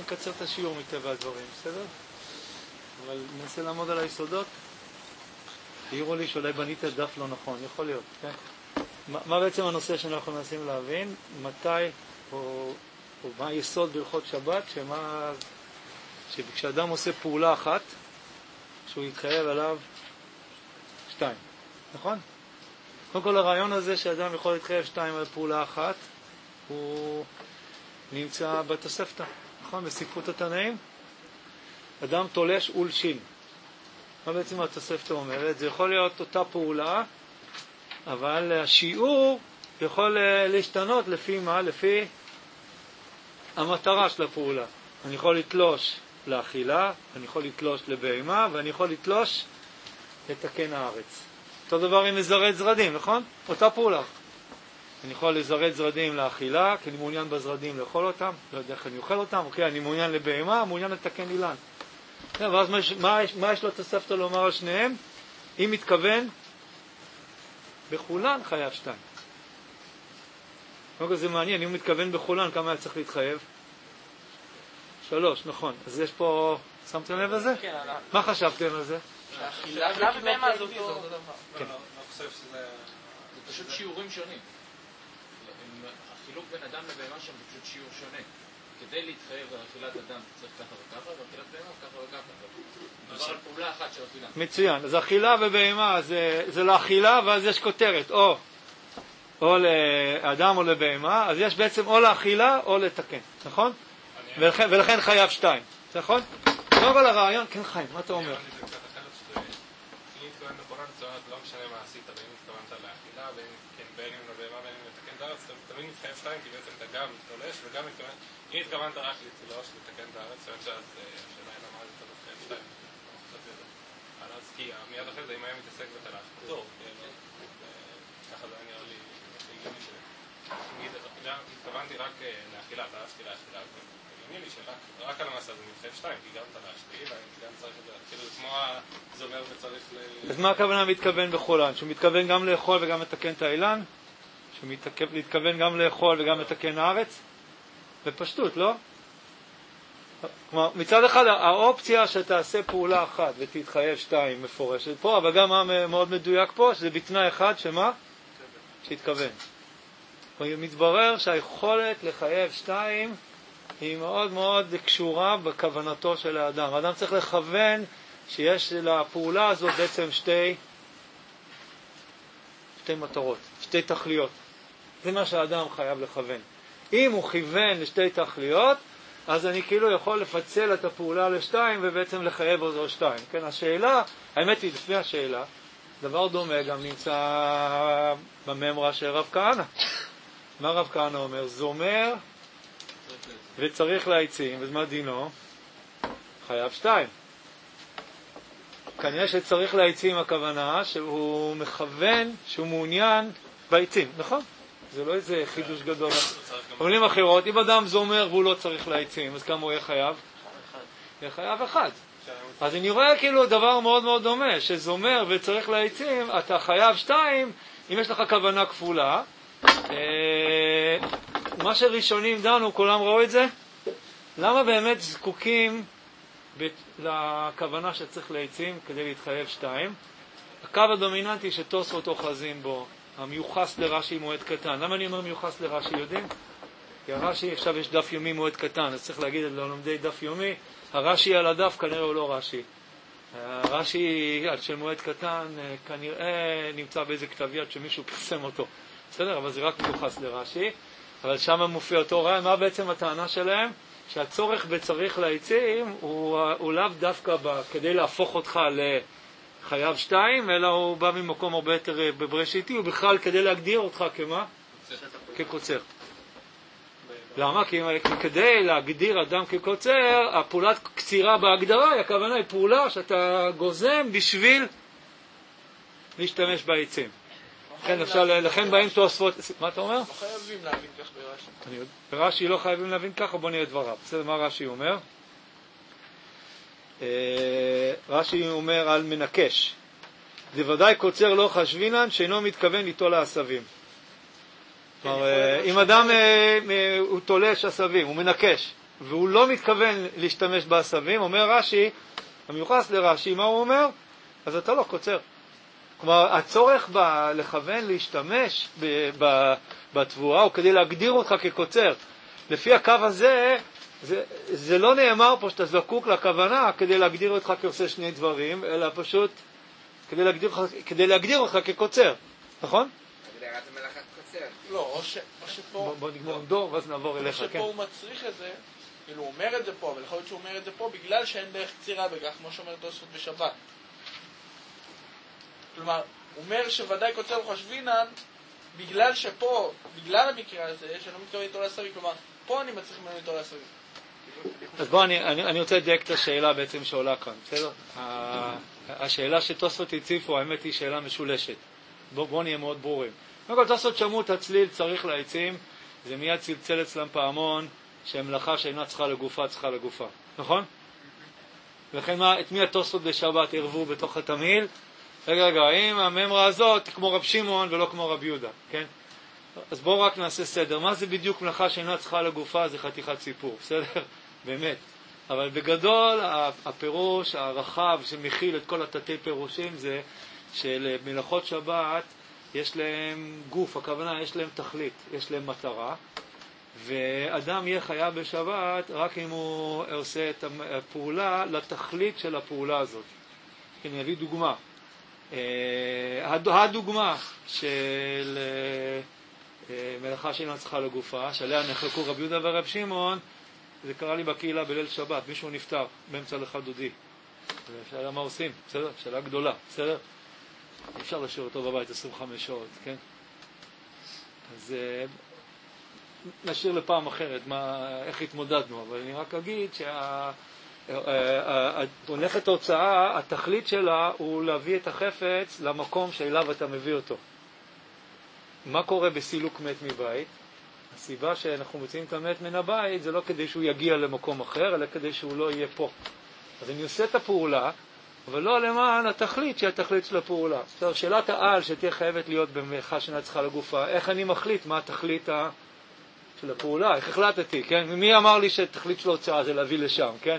נקצר את השיעור מטבע הדברים, בסדר? אבל ננסה לעמוד על היסודות. תראו לי שאולי בנית דף לא נכון, יכול להיות, כן? מה בעצם הנושא שאנחנו מנסים להבין? מתי, או מה היסוד בהלכות שבת, שכשאדם עושה פעולה אחת, שהוא יתחייב עליו 2, נכון? קודם כל הרעיון הזה שאדם יכול להתחייב 2 על פעולה אחת, הוא נמצא בתוספתא, נכון? בספרות התנאים. אדם תולש אולשין. מה בעצם התוספתא אומרת? זה יכול להיות אותה פעולה, אבל השיעור יכול להשתנות לפי מה? לפי המטרה של הפעולה. אני יכול לתלוש לאכילה, אני יכול לתלוש לבהמה, ואני יכול לתלוש לתקן הארץ. אותו דבר עם לזרד זרדים, נכון? אותה פעולה. אני יכול לזרד זרדים לאכילה, כי אני מעוניין בזרדים לאכול אותם, לא יודע איך אני אוכל אותם, אוקיי, אני מעוניין לבהמה, מעוניין לתקן אילן. ואז מה יש לו תוספתא לומר על שניהם? אם מתכוון, בכולן חייב 2. זה מעניין, אם מתכוון בכולן, כמה היה צריך להתחייב? 3, נכון. אז יש פה, שמתם לב לזה? כן. מה חשבתם על זה? האכילה ובהמה זה אותו דבר. לא חושב שזה פשוט שיעורים שונים. החילוק בין אדם לבהמה שם זה פשוט שיעור שונה. כדי להתחייב על אכילת אדם צריך ככה וככה, ואכילת בהמה ככה וככה. מדובר על פעולה אחת של אכילה. מצוין. אז אכילה ובהמה זה לאכילה, ואז יש כותרת, או לאדם או לבהמה, אז יש בעצם או לאכילה או לתקן, נכון? ולכן חייב 2, נכון? לא כל הרעיון, כן חיים, מה אתה אומר? אני זה קצת אחרת שזה, אם התכוון בכולן, זאת אומרת, לא משנה מה עשית, ואם התכוונת לאכילה, בין אם לבהמה, בין אם לתקן את הארץ, אתה תמיד מתחייב 2, כי בעצם אתה גם תולש וגם מתכוון, אם התכוונת רק לתלוש, לתקן את הארץ, זאת אומרת שאז השאלה היא למה אתה מתחייב 2, אז כי מיד אחרי זה, אם היה מתעסק בתלש, טוב, ככה זה נראה לי, התכוונתי רק לאכילה, תלשתי לאכילה, תגידי לי שרק על המסע זה מתחייב 2, כי גם תלשתי, וגם צריך את זה, כאילו זה כמו הזומר וצריך אז מה הכוונה מתכוון בכולן? שהוא מתכוון גם לאכול וגם לתקן את האילן? שהוא מתכוון גם לאכול וגם לתקן הארץ? בפשטות, לא? כלומר, מצד אחד האופציה שתעשה פעולה אחת ותתחייב 2 מפורשת פה, אבל גם מה מאוד מדויק פה, שזה בתנאי אחד, שמה? שהתכוון. מתברר שהיכולת לחייב 2 היא מאוד מאוד קשורה בכוונתו של האדם. האדם צריך לכוון שיש לפעולה הזאת בעצם שתי מטרות, 2 תכליות. זה מה שהאדם חייב לכוון. אם הוא כיוון לשתי תכליות, אז אני כאילו יכול לפצל את הפעולה ל2 ובעצם לחייב אותו 2. כן, השאלה, האמת היא לפני השאלה, דבר דומה גם נמצא בממרה של רב כהנא. מה רב כהנא אומר? זומר וצריך להעצים, ומה דינו? חייב 2. כנראה שצריך להעצים הכוונה שהוא מכוון, שהוא מעוניין בעצים, נכון? זה לא איזה חידוש גדול. במילים אחרות, אם אדם זומר והוא לא צריך להעצים, אז כמה הוא יהיה חייב? יהיה חייב 1. אז אני רואה כאילו דבר מאוד מאוד דומה, שזומר וצריך להעצים, אתה חייב 2, אם יש לך כוונה כפולה. מה שראשונים דנו, כולם ראו את זה? למה באמת זקוקים לכוונה שצריך להעצים כדי להתחייב 2? הקו הדומיננטי שתוספות אוחזים בו, המיוחס לרש"י מועד קטן. למה אני אומר מיוחס לרש"י? יודעים? כי הרש"י, עכשיו יש דף יומי מועד קטן, אז צריך להגיד ללומדי דף יומי, הרש"י על הדף כנראה הוא לא רש"י. הרש"י של מועד קטן כנראה נמצא באיזה כתב יד שמישהו פרסם אותו. בסדר? אבל זה רק מיוחס לרש"י. אבל שם מופיע אותו רעיון. מה בעצם הטענה שלהם? שהצורך בצריך להעצים הוא לאו דווקא כדי להפוך אותך לחייב 2, אלא הוא בא ממקום הרבה יותר בבראשיתי, הוא בכלל כדי להגדיר אותך כמה? כקוצר. למה? כי כדי להגדיר אדם כקוצר, הפעולת קצירה בהגדרה, הכוונה היא פעולה שאתה גוזם בשביל להשתמש בעצים. כן, אפשר, לכן באים תוספות, מה אתה אומר? לא חייבים להבין כך ברש"י. ברש"י לא חייבים להבין ככה, בוא נראה דבריו. בסדר, מה רש"י אומר? רש"י אומר על מנקש. זה ודאי קוצר לא חשבינן, שאינו מתכוון ליטול העשבים. כלומר, אם אדם הוא תולש עשבים, הוא מנקש, והוא לא מתכוון להשתמש בעשבים, אומר רש"י, המיוחס לרש"י, מה הוא אומר? אז אתה לא קוצר. כלומר, הצורך לכוון להשתמש בתבואה, הוא כדי להגדיר אותך כקוצר. לפי הקו הזה, זה לא נאמר פה שאתה זקוק לכוונה כדי להגדיר אותך כעושה שני דברים, אלא פשוט כדי להגדיר אותך כקוצר. נכון? הגדרת המלאכת קוצר. לא, או שפה... בוא נגמור דור, ואז נעבור אליך, כן. או שפה הוא מצריך את זה, כאילו הוא אומר את זה פה, אבל יכול להיות שהוא אומר את זה פה בגלל שאין דרך קצירה בכך, כמו שאומר תוספות בשבת. כלומר, הוא אומר שוודאי קוצר חושבינן, בגלל שפה, בגלל המקרה הזה, שאני לא מתכוון איתו לעשרים, כלומר, פה אני מצריך ממנו איתו לעשרים. אז בוא, אני רוצה לדייק את השאלה בעצם שעולה כאן, בסדר? השאלה שתוספות הציפו, האמת היא שאלה משולשת. בוא נהיה מאוד ברורים. קודם כל, תוספות שמעו את הצליל, צריך לעצים, זה מיד צלצל אצלם פעמון, שהמלאכה שאינה צריכה לגופה, צריכה לגופה. נכון? לכן את מי התוספות בשבת ערבו בתוך התמהיל? רגע, האם הממרה הזאת כמו רב שמעון ולא כמו רב יהודה, כן? אז בואו רק נעשה סדר. מה זה בדיוק מלאכה שאינה צריכה לגופה? זה חתיכת סיפור, בסדר? באמת. אבל בגדול, הפירוש הרחב שמכיל את כל התתי פירושים זה שלמלאכות שבת יש להם גוף, הכוונה יש להם תכלית, יש להם מטרה, ואדם יהיה חייב בשבת רק אם הוא עושה את הפעולה לתכלית של הפעולה הזאת. אני אביא דוגמה. הדוגמה של מלאכה שאינה צריכה לגופה, שעליה נחלקו רב יהודה ורב שמעון, זה קרה לי בקהילה בליל שבת, מישהו נפטר באמצע לך דודי. שאלה מה עושים, בסדר? שאלה גדולה, בסדר? אפשר לשאיר אותו בבית 25 שעות, כן? אז נשאיר לפעם אחרת איך התמודדנו, אבל אני רק אגיד הולכת הוצאה, התכלית שלה הוא להביא את החפץ למקום שאליו אתה מביא אותו. מה קורה בסילוק מת מבית? הסיבה שאנחנו מוציאים את המת מן הבית זה לא כדי שהוא יגיע למקום אחר, אלא כדי שהוא לא יהיה פה. אז אני עושה את הפעולה, אבל לא למען התכלית שהיא התכלית של הפעולה. זאת שאלת העל שתהיה חייבת להיות במלאכה שאינה צריכה לגופה, איך אני מחליט מה התכלית של הפעולה? איך החלטתי, כן? מי אמר לי שהתכלית של ההוצאה זה להביא לשם, כן?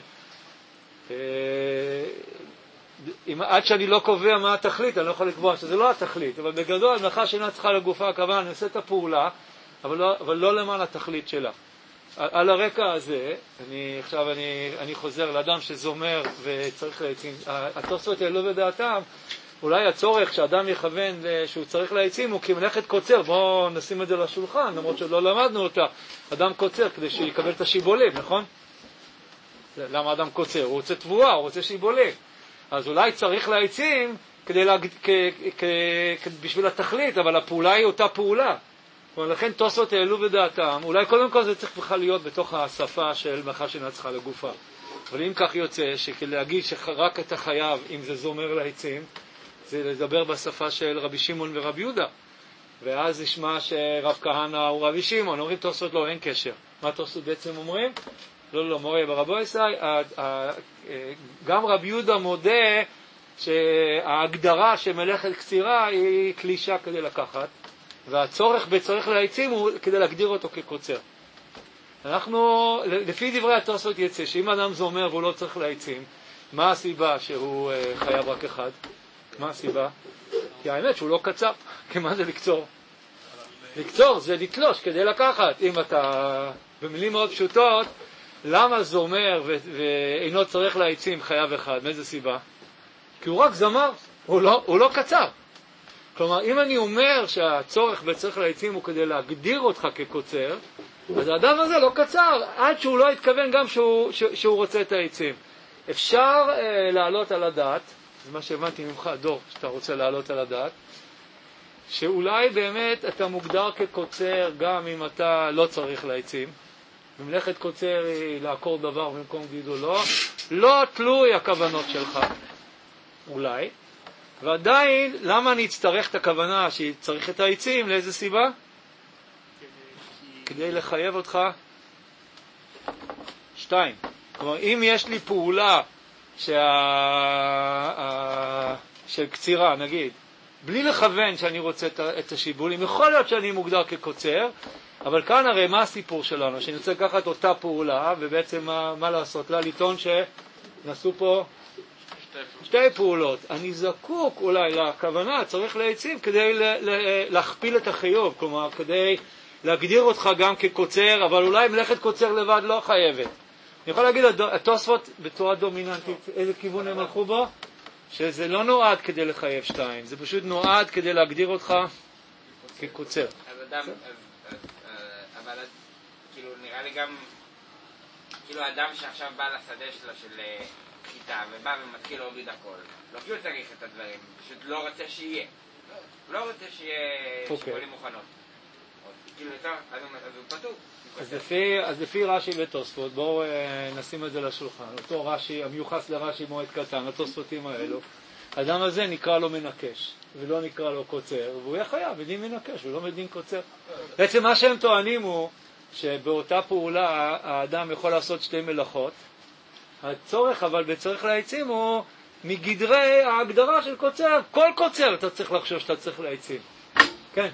עד שאני לא קובע מה התכלית, אני לא יכול לקבוע שזה לא התכלית, אבל בגדול, מלאכה שאינה צריכה לגופה, הכוונה, אני עושה את הפעולה, אבל לא למען התכלית שלה. על הרקע הזה, עכשיו אני חוזר לאדם שזומר וצריך לעצים, התוספות העלו בדעתם, אולי הצורך שאדם יכוון שהוא צריך לעצים הוא כמלאכת קוצר, בואו נשים את זה לשולחן, למרות שלא למדנו אותה, אדם קוצר כדי שיקבל את השיבולים, נכון? למה אדם קוצר? הוא רוצה תבואה, הוא רוצה שיבולים. אז אולי צריך לעצים בשביל התכלית, אבל הפעולה היא אותה פעולה. ולכן תוספות העלו בדעתם, אולי קודם כל זה צריך בכלל להיות בתוך השפה של מלאכה שאינה צריכה לגופה. אבל אם כך יוצא שכלהגיד שרק אתה חייב, אם זה זומר לעצים, זה לדבר בשפה של רבי שמעון ורבי יהודה. ואז נשמע שרב כהנא הוא רבי שמעון, אומרים תוספות לא, אין קשר. מה תוספות בעצם אומרים? לא, מורה ברבו ישי, גם רבי יהודה מודה שההגדרה של מלאכת קצירה היא קלישה כדי לקחת, והצורך בצורך לעצים הוא כדי להגדיר אותו כקוצר. אנחנו, לפי דברי התוספות יצא, שאם אדם זומר והוא לא צריך לעצים, מה הסיבה שהוא חייב רק אחד? מה הסיבה? כי האמת שהוא לא קצר. כי מה זה לקצור? לקצור זה לתלוש כדי לקחת. אם אתה, במילים מאוד פשוטות, למה זומר ואינו צריך לעצים חייב אחד? מאיזה סיבה? כי הוא רק זמר, הוא לא קצר. כלומר, אם אני אומר שהצורך בצריך לעצים הוא כדי להגדיר אותך כקוצר, אז האדם הזה לא קצר, עד שהוא לא יתכוון גם שהוא רוצה את העצים. אפשר לעלות על הדעת, זה מה שהבנתי ממך, דור, שאתה רוצה לעלות על הדעת, שאולי באמת אתה מוגדר כקוצר גם אם אתה לא צריך לעצים. במלאכת קוצר היא לעקור דבר במקום גידולו, לא תלוי הכוונות שלך, אולי. ועדיין, למה אני אצטרך את הכוונה שצריך את העצים? לאיזה סיבה? כדי לחייב אותך 2. כלומר, אם יש לי פעולה של קצירה, נגיד, בלי לכוון שאני רוצה את השיבולים, יכול להיות שאני מוגדר כקוצר, אבל כאן הרי מה הסיפור שלנו? שאני רוצה לקחת אותה פעולה, ובעצם מה לעשות לה? לטעון שנעשו פה שתי פעולות. אני זקוק אולי לכוונה, צריך להציב כדי להכפיל את החיוב, כלומר כדי להגדיר אותך גם כקוצר, אבל אולי מלאכת קוצר לבד לא חייבת. אני יכול להגיד, התוספות בצורה דומיננטית, איזה כיוון הם הלכו בו? שזה לא נועד כדי לחייב שתיים, זה פשוט נועד כדי להגדיר אותך כקוצר. אז אדם, אבל כאילו נראה לי גם, כאילו אדם שעכשיו בא לשדה שלו של חיטה ובא ומתחיל להוריד הכל, לא כאילו צריך את הדברים, פשוט לא רוצה שיהיה. לא רוצה שיהיה שיקולים מוכנות. כאילו יותר, אז הוא פתור. אז לפי רש"י ותוספות, בואו נשים את זה לשולחן. אותו רש"י, המיוחס לרש"י מועד קטן, התוספותים האלו, האדם הזה נקרא לו מנקש, ולא נקרא לו קוצר, והוא יהיה חייב בדין מנקש, ולא בדין קוצר. בעצם מה שהם טוענים הוא שבאותה פעולה האדם יכול לעשות שתי מלאכות. הצורך אבל בצריך להעצים הוא מגדרי ההגדרה של קוצר. כל קוצר אתה צריך לחשוב שאתה צריך להעצים. כן.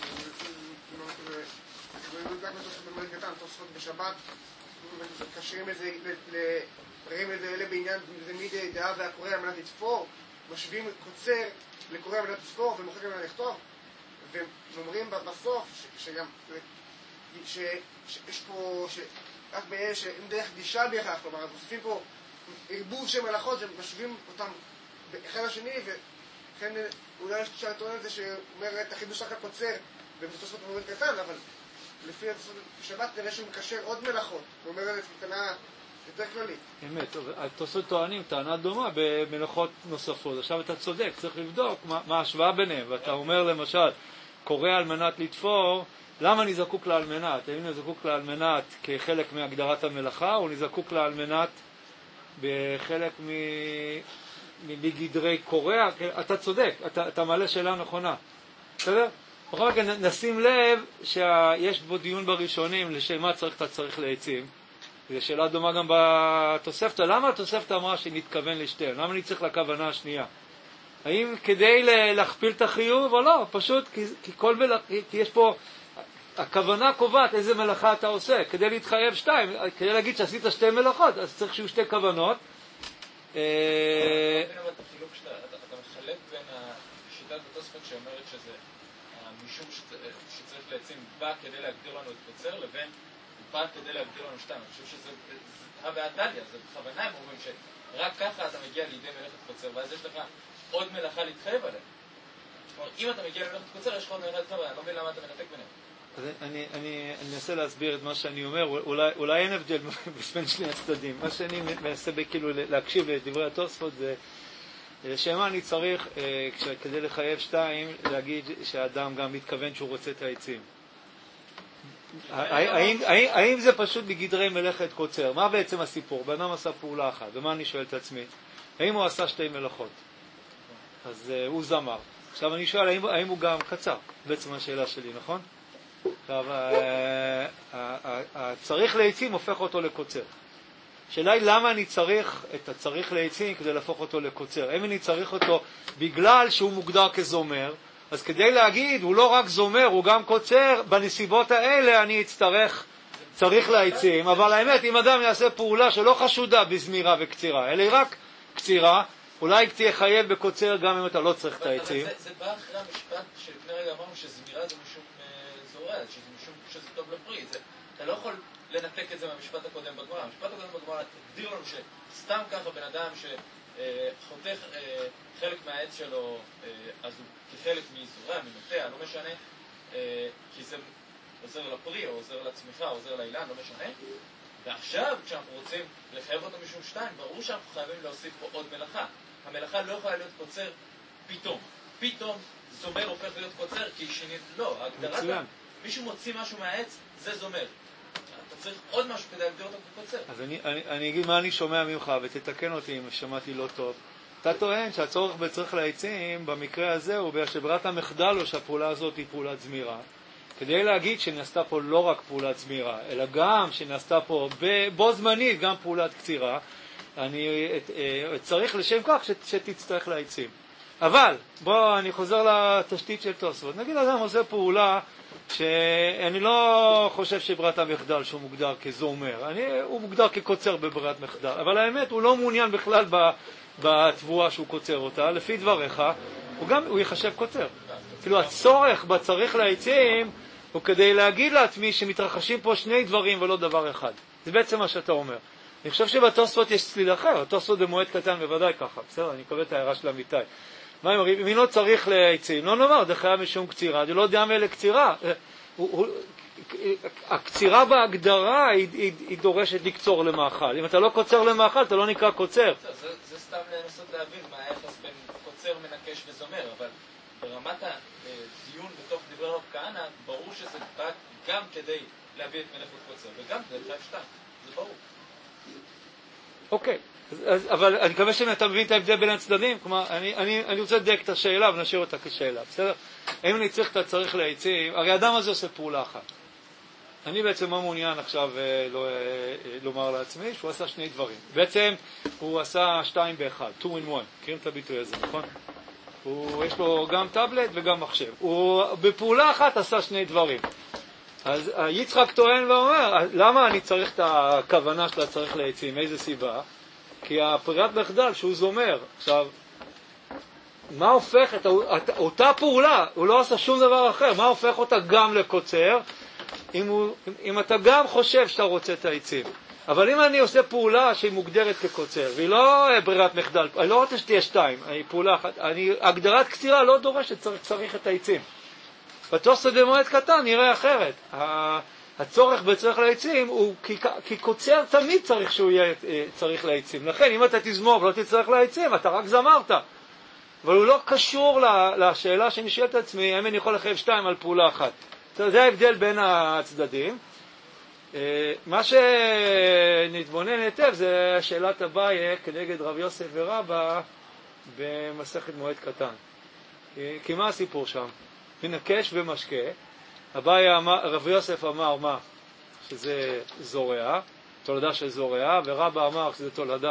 תוספות בשבת, מקשרים את זה, מראים את זה בעניין, זה מידי דעה והקורא על מנת לתפור, משווים קוצר לקורא על מנת לתפור ומוכר על מנת לכתוב, ואומרים בסוף שגם, שיש פה, רק באש, עם דרך גישה בהכרח, כלומר, מוסיפים פה ערבוב של מלאכות שמשווים אותם אחד לשני, וכן אולי יש אפשר לטעון את זה שאומר את החידוש רק הקוצר ובתוספות במובן קטן, אבל לפי שבת נראה שהוא מקשר עוד מלאכות, הוא אומר את זה קטנה יותר כללית. אמת, התוספות טוענים טענה דומה במלאכות נוספות. עכשיו אתה צודק, צריך לבדוק מה ההשוואה ביניהם, ואתה אומר למשל, קורא על מנת לתפור, למה אני זקוק לה על מנת? האם אני זקוק לה על מנת כחלק מהגדרת המלאכה, או אני זקוק לה על מנת בחלק מגדרי קורא? אתה צודק, אתה מעלה שאלה נכונה. בסדר? בכל זאת נשים לב שיש בו דיון בראשונים לשם מה אתה צריך להעצים. זו שאלה דומה גם בתוספתא. למה התוספתא אמרה שנתכוון לשתיהן? למה אני צריך לכוונה השנייה? האם כדי להכפיל את החיוב או לא? פשוט כי יש פה, הכוונה קובעת איזה מלאכה אתה עושה. כדי להתחייב שתיים, כדי להגיד שעשית שתי מלאכות, אז צריך שיהיו שתי כוונות. אתה מחלק בין שיטת התוספות שאומרת שזה משום שצריך להעצים בא כדי להגדיר לנו את קוצר, לבין בא כדי להגדיר לנו שתיים. אני חושב שזה והדליה, זה בכוונה הם אומרים שרק ככה אתה מגיע לידי מלאכת קוצר, ואז יש לך עוד מלאכה להתחייב עליה. כלומר, אם אתה מגיע למלאכת קוצר, יש לך עוד מלאכה להתחייב, אני לא מבין למה אתה מנתק ביניהם. אז אני אנסה להסביר את מה שאני אומר, אולי אין הבדל בין שני הצדדים. מה שאני מנסה כאילו להקשיב לדברי התוספות זה שמה אני צריך, כדי לחייב שתיים, להגיד שהאדם גם מתכוון שהוא רוצה את העצים. האם זה פשוט בגדרי מלאכת קוצר? מה בעצם הסיפור? בן-אדם עשה פעולה אחת, ומה אני שואל את עצמי? האם הוא עשה שתי מלאכות? אז הוא זמר. עכשיו אני שואל, האם הוא גם קצר? בעצם השאלה שלי, נכון? עכשיו, צריך לעצים הופך אותו לקוצר. השאלה היא למה אני צריך את הצריך לעצים כדי להפוך אותו לקוצר. אם אני צריך אותו בגלל שהוא מוגדר כזומר, אז כדי להגיד, הוא לא רק זומר, הוא גם קוצר, בנסיבות האלה אני צריך לעצים. אבל האמת, אם אדם יעשה פעולה שלא חשודה בזמירה וקצירה, אלא היא רק קצירה, אולי תהיה חייב בקוצר גם אם אתה לא צריך את העצים. אבל זה בא אחרי המשפט שלפני רגע אמרנו שזמירה זה משום זורע, שזה משום שזה טוב לפרי. אתה לא יכול לנתק את זה מהמשפט הקודם בגמרא. המשפט הקודם בגמרא הגדיר לנו שסתם ככה בן אדם שחותך חלק מהעץ שלו, אז הוא כחלק מזורע, ממטע, לא משנה, כי זה עוזר לפרי או עוזר לצמיחה או עוזר לאילן, לא משנה. ועכשיו כשאנחנו רוצים לחייב אותו משום שתיים, ברור שאנחנו חייבים להוסיף פה עוד מלאכה. המלאכה לא יכולה להיות קוצר פתאום זומר הופך להיות קוצר, כי שינית, לא, ההגדרה, מישהו מוציא משהו מהעץ, זה זומר. אתה צריך עוד משהו כדי להגדיר אותו כקוצר. אז אני אגיד מה אני שומע ממך, ותתקן אותי אם שמעתי לא טוב. אתה טוען שהצורך בצריך לעצים, במקרה הזה, הוא שברירת המחדל הוא שהפעולה הזאת היא פעולת זמירה. כדי להגיד שנעשתה פה לא רק פעולת זמירה, אלא גם שנעשתה פה בו זמנית גם פעולת קצירה, אני צריך לשם כך שתצטרך לעצים. אבל, אני חוזר לתשתית של תוספות. נגיד אדם עושה פעולה שאני לא חושב שברירת המחדל שהוא מוגדר כזומר, הוא מוגדר כקוצר בברירת מחדל, אבל האמת הוא לא מעוניין בכלל בתבואה שהוא קוצר אותה, לפי דבריך, הוא יחשב קוצר. כאילו הצורך בצריך לעצים הוא כדי להגיד לעצמי שמתרחשים פה שני דברים ולא דבר אחד. זה בעצם מה שאתה אומר. אני חושב שבתוספות יש צליל אחר, התוספות במועד קטן בוודאי ככה, בסדר, אני מקבל את ההערה של אמיתי. מה הם אומרים? אם לא צריך לעצים, לא נאמר, זה חייב משום קצירה, זה לא יודע מאלה קצירה. הקצירה בהגדרה היא דורשת לקצור למאכל. אם אתה לא קוצר למאכל, אתה לא נקרא קוצר. זה סתם לנסות להבין מה היחס בין קוצר, מנקש וזומר, אבל ברמת הדיון בתוך דברי רב כהנא, ברור שזה בא גם כדי להביא את מלאכות קוצר, וגם כדי חייב שתיים. זה ברור. אוקיי. אבל אני מקווה שאתה מבין את ההבדל בין הצדדים, כלומר, אני רוצה לדייק את השאלה ונשאיר אותה כשאלה, בסדר? אם אני צריך לעצים, הרי האדם הזה עושה פעולה אחת. אני בעצם לא מעוניין עכשיו לומר לעצמי שהוא עשה שני דברים. בעצם הוא עשה 2 ב-1, 2 in 1, מכירים את הביטוי הזה, נכון? יש לו גם טאבלט וגם מחשב. הוא בפעולה אחת עשה שני דברים. אז יצחק טוען ואומר, למה אני צריך את הכוונה שלה צריך לעצים? איזה סיבה? כי הפרירת מחדל שהוא זומר, עכשיו, מה הופך את אותה פעולה, הוא לא עשה שום דבר אחר, מה הופך אותה גם לקוצר, אם אתה גם חושב שאתה רוצה את העצים. אבל אם אני עושה פעולה שהיא מוגדרת כקוצר, והיא לא ברירת מחדל, אני לא רוצה שתהיה 2, היא פעולה אחת, הגדרת קצירה לא דורשת, צריך את העצים. בתוספות במועד קטן נראה אחרת. הצורך בצריך לעצים הוא כי קוצר תמיד צריך שהוא יהיה צריך לעצים. לכן אם אתה תזמור ולא תצטרך לעצים, אתה רק זמרת. אבל הוא לא קשור לשאלה שנשאלת עצמי, האם אני יכול לחייב 2 על פעולה אחת. זה ההבדל בין הצדדים. מה שנתבונן היטב זה שאלת אביי כנגד רב יוסף ורבא במסכת מועד קטן. כי מה הסיפור שם? מנקש ומשקה. רב יוסף אמר מה? שזה זורע, תולדה של זורע, ורבא אמר שזה תולדה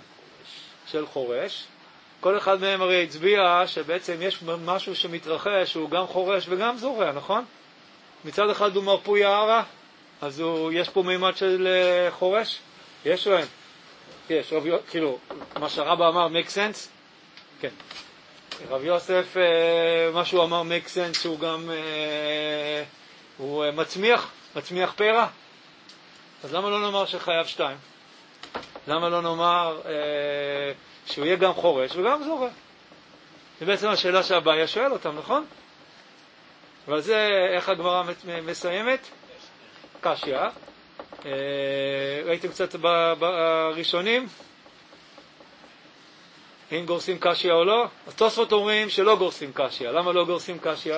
של חורש. כל אחד מהם הרי הצביע שבעצם יש משהו שמתרחש, שהוא גם חורש וגם זורע, נכון? מצד אחד הוא מרפוי יערה, אז יש פה מימד של חורש? יש או אין? יש, כאילו, מה שרבא אמר make sense? כן. רב יוסף, מה שהוא אמר make sense, שהוא גם הוא מצמיח פרע. אז למה לא נאמר שחייב 2? למה לא נאמר שהוא יהיה גם חורש וגם זורע? זה בעצם השאלה שהבעיה שואל אותם, נכון? אבל זה איך הגמרא מסיימת? קשיא. ראיתם קצת בראשונים? אם גורסים קשיא או לא? אז תוספות אומרים שלא גורסים קשיא. למה לא גורסים קשיא?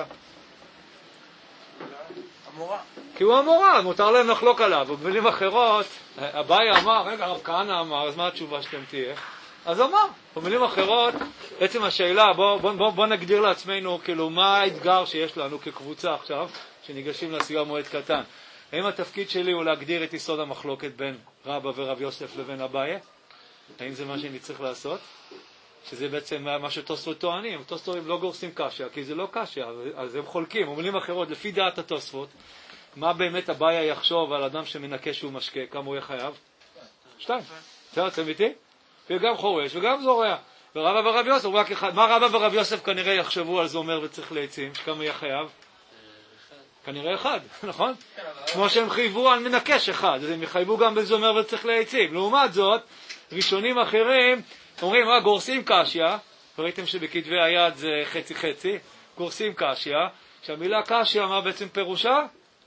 המורה. כי הוא המורה, מותר להם לחלוק עליו. ובמילים אחרות, אביי אמר, רגע, רב כהנא אמר, אז מה התשובה שאתם תהיה? אז אמר. במילים אחרות, בעצם השאלה, בוא נגדיר לעצמנו, כאילו, מה האתגר שיש לנו כקבוצה עכשיו, שניגשים לסיוע מועד קטן? האם התפקיד שלי הוא להגדיר את יסוד המחלוקת בין רבא ורב יוסף לבין אביי? האם זה מה שאני צריך לעשות? שזה בעצם מה שתוספות טוענים. תוספות לא גורסים קשיא, כי זה לא קשיא, אז הם חולקים. במילים אחרות, לפי דעת התוספות, מה באמת אביי יחשוב על אדם שמנקש שהוא משקה, כמה הוא יהיה חייב? 2. אתם איתי? וגם חורש וגם זורע. ורבא ורב יוסף, רק אחד. מה רבא ורב יוסף כנראה יחשבו על זומר וצריך לעצים? שכמה יהיה חייב? כנראה 1, נכון? כמו שהם חייבו על מנקש 1, אז הם יחייבו גם בזומר וצריך לעצים. לעומת זאת, ראשונים אחרים אומרים, גורסים קשיא, וראיתם שבכתבי היד זה חצי-חצי, גורסים קשיא, שהמילה קשיא, מה בעצם פירושה?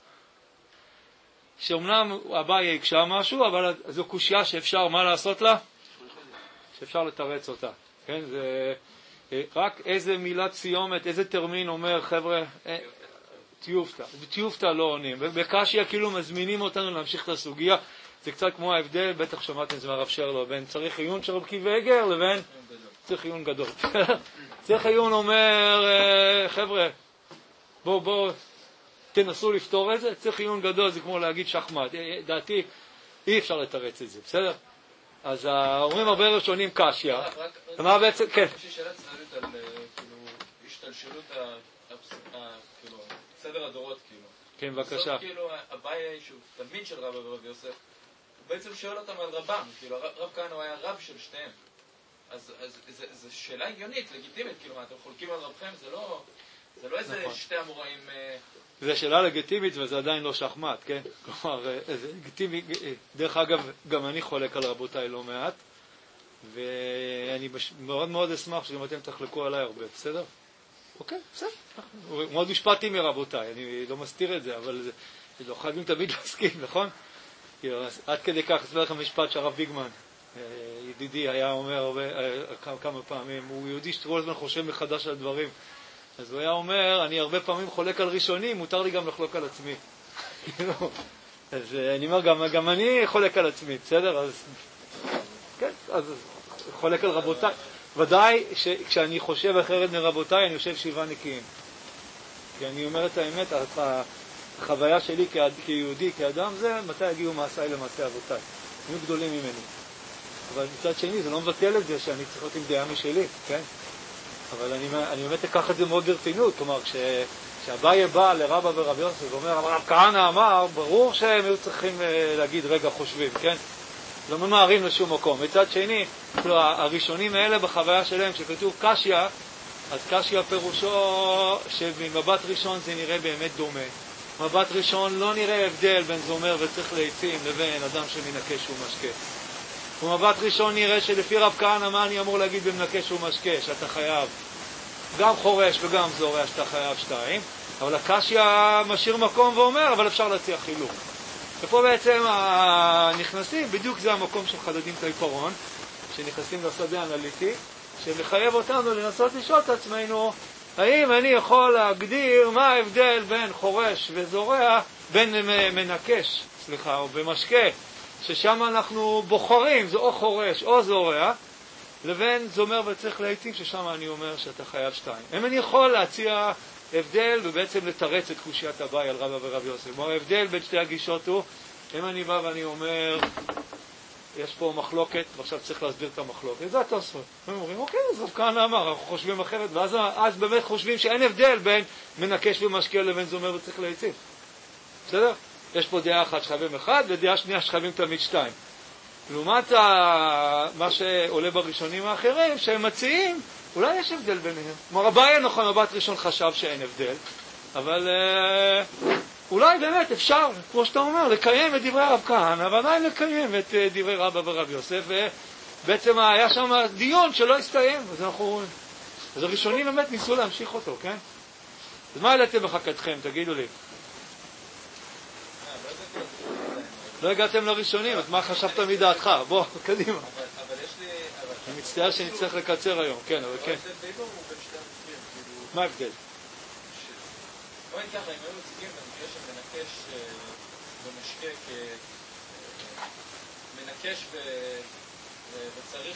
שאומנם אביי יקשה משהו, אבל זו קושיה שאפשר מה לעשות לה? שאפשר לתרץ אותה. כן? זה רק איזה מילת סיומת, איזה תרמין אומר, חבר'ה, תיופתא. בתיופתא לא עונים. בקשיא כאילו מזמינים אותנו להמשיך את הסוגיה. זה קצת כמו ההבדל, בטח שמעתם את זה מהרב שרלו, בין צריך עיון של רב קיבי אגר לבין צריך עיון גדול. צריך עיון אומר, חבר'ה, בואו תנסו לפתור את זה. צריך עיון גדול, זה כמו להגיד שחמט. דעתי, אי אפשר לתרץ את זה, בסדר? אז אומרים הרבה ראשונים קשיא. מה בעצם, כן. יש לי שאלה צדדית על השתלשלות, סדר הדורות, כאילו. כן, בבקשה. בסוף כאילו אביי, שהוא תלמיד של רבא ורב יוסף, הוא בעצם שואל אותם על רבם, כאילו רב כהנא הוא היה רב של שתיהם. אז זו שאלה הגיונית, לגיטימית, כאילו מה, אתם חולקים על רבכם, זה לא איזה שתי אמוראים... זו שאלה לגיטימית וזה עדיין לא שחמט, כן? כלומר, זה לגיטימי, דרך אגב, גם אני חולק על רבותיי לא מעט, ואני מאוד מאוד אשמח שגם אתם תחלקו עליי הרבה, בסדר? אוקיי, בסדר. מאוד משפטי מרבותיי, אני לא מסתיר את זה, אבל לא חייבים תמיד להסכים, נכון? עד כדי כך, אסביר לכם משפט שהרב ביגמן, ידידי, היה אומר כמה פעמים, הוא יהודי שכל הזמן חושב מחדש על דברים, אז הוא היה אומר, אני הרבה פעמים חולק על ראשונים, מותר לי גם לחלוק על עצמי. אז אני אומר, גם אני חולק על עצמי, בסדר? אז כן, אז חולק על רבותיי. ודאי שכשאני חושב אחרת מרבותיי, אני חושב שבעה נקיים. כי אני אומר את האמת, החוויה שלי כיהודי, כאדם, זה מתי הגיעו מעשיי למעשי אבותיי. היו גדולים ממני. אבל מצד שני, זה לא מבטל את זה שאני צריך להיות עם דעה משלי, כן? אבל אני באמת אקח את זה מאוד ברצינות. כלומר, כשאביי בא לרבא ורב יוסף ואומר, הרב כהנא אמר, ברור שהם היו צריכים להגיד רגע חושבים, כן? לא ממהרים לשום מקום. מצד שני, הראשונים האלה בחוויה שלהם, שכתוב קשיא, אז קשיא פירושו שממבט ראשון זה נראה באמת דומה. מבט ראשון לא נראה הבדל בין זומר וצריך לעצים לבין אדם שמנקש ומשקה. ומבט ראשון נראה שלפי רב כהנא מה אני אמור להגיד במנקש ומשקה, שאתה חייב גם חורש וגם זורע שאתה חייב שתיים, אבל הקשיא משאיר מקום ואומר, אבל אפשר להציע חילוק. ופה בעצם הנכנסים, בדיוק זה המקום שמחדדים את העיקרון, שנכנסים לשדה האנליטי, שמחייב אותנו לנסות לשאול את עצמנו, האם אני יכול להגדיר מה ההבדל בין חורש וזורע, בין מנקש, או במשקה, ששם אנחנו בוחרים, זה או חורש או זורע, לבין זומר וצריך לעתים, ששם אני אומר שאתה חייב שתיים. אם אני יכול להציע הבדל ובעצם לתרץ את קושיית אביי על רבא ורב יוסף. ההבדל בין שתי הגישות הוא, אם אני בא ואני אומר, יש פה מחלוקת, ועכשיו צריך להסביר את המחלוקת, זה התוספות. הם אומרים, אוקיי, אז רב כהנא אמר, אנחנו חושבים אחרת, ואז באמת חושבים שאין הבדל בין מנקש ומשקה לבין זומר וצריך לעצים. בסדר? יש פה דעה אחת שחייבים אחד, ודעה שנייה שחייבים תמיד שתיים. לעומת מה שעולה בראשונים האחרים, שהם מציעים, אולי יש הבדל ביניהם. כלומר, אביי נכון, מבט ראשון חשב שאין הבדל, אבל אולי באמת אפשר, כמו שאתה אומר, לקיים את דברי רב כהנא, ועדיין לקיים את דברי רבא ורב יוסף, ובעצם היה שם דיון שלא הסתיים, אז הראשונים באמת ניסו להמשיך אותו, כן? אז מה העליתם בחכתכם, תגידו לי? לא הגעתם לראשונים, אז מה חשבת מדעתך? בוא, קדימה. אני מצטער שנצטרך לקצר היום, כן, אבל כן. מה ההבדל? בואי ככה, אם היו מציגים במקרה של מנקש ומשקה מנקש וצריך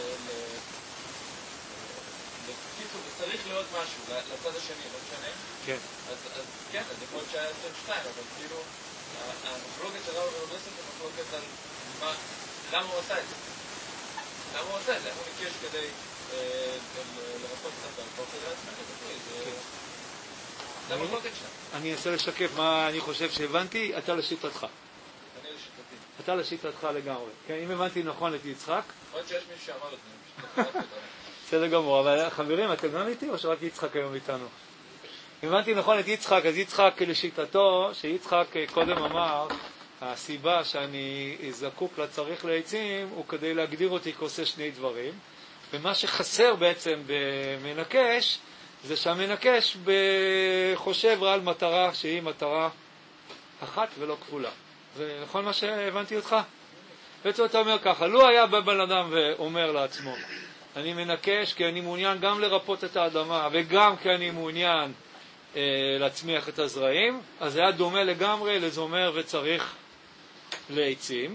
וצריך להיות משהו לצד השני, לא משנה? כן. אז כן, אז יכול להיות שהיה יותר שתיים, אבל כאילו המחלוקת של רבא ורב יוסף היא מחלוקת על למה הוא עשה את זה? למה הוא עשה את זה? איך הוא ניקש כדי לרפות את הפעם? פה כדי לעצמך, זה המחלוקת שלה. אני אנסה לשקף מה אני חושב שהבנתי, אתה לשיטתך. אני לשיטתי. אתה לשיטתך לגמרי. כן, אם הבנתי נכון את יצחק. עוד שיש מישהו שאמר את זה. בסדר גמור, אבל חברים, אתם גם איתי או שרק יצחק היום איתנו? אם הבנתי נכון את יצחק, אז יצחק לשיטתו, שיצחק קודם אמר, הסיבה שאני זקוק לצריך לעצים הוא כדי להגדיר אותי כעושה שני דברים, ומה שחסר בעצם במנקש, זה שהמנקש חושב על מטרה שהיא מטרה אחת ולא כפולה. זה נכון מה שהבנתי אותך? בעצם אתה אומר ככה, לא היה בן אדם ואומר לעצמו, אני מנקש כי אני מעוניין גם לרפות את האדמה וגם כי אני מעוניין להצמיח את הזרעים, אז זה היה דומה לגמרי לזומר וצריך לעצים,